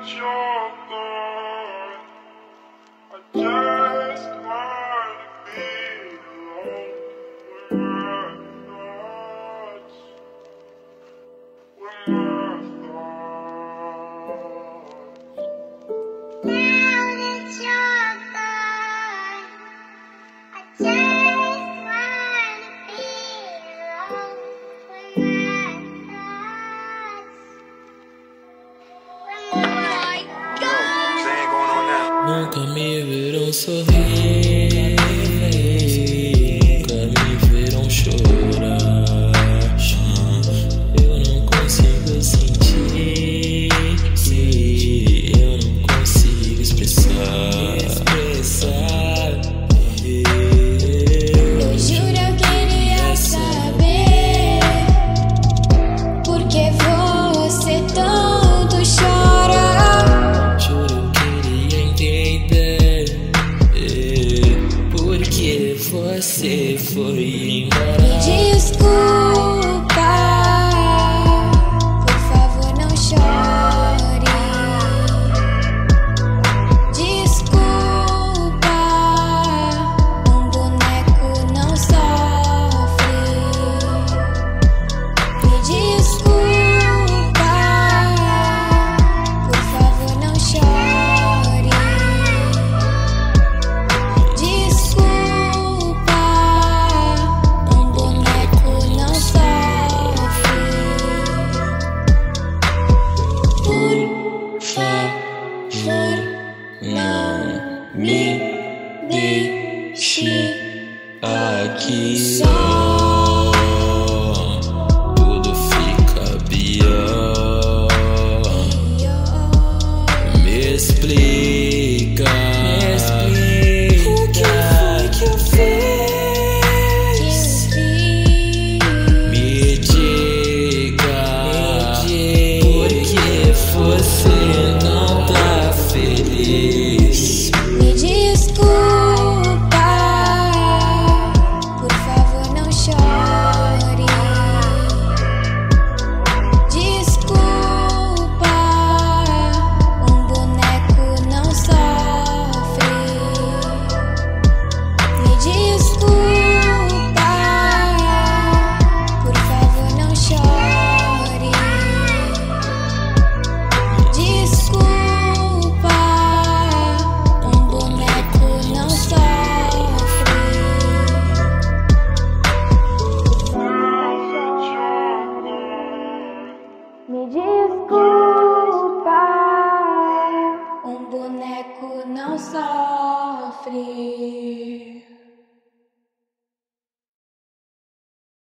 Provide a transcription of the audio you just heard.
Nunca me viram sorrir, nunca me viram chorar. Eu não consigo sentir, eu não consigo expressar. Eu juro, eu queria saber por que você tanto chora. Juro, eu queria entender por que você foi embora. Me desculpa, por favor, não chore. Desculpa, um boneco não sofre. Me desculpa, por favor, não chore. Desculpa, um boneco não sofre. Por favor, Não me deixe aqui só. Tudo fica pior. Me explica, o que foi que eu fiz? Me diga, por que você não tá feliz? Me desculpa, por favor, não chore. Desculpa, um boneco não sofre. Me desculpa, por favor, não chore. Desculpa, um boneco não sofre. Me desculpa, um boneco não sofre.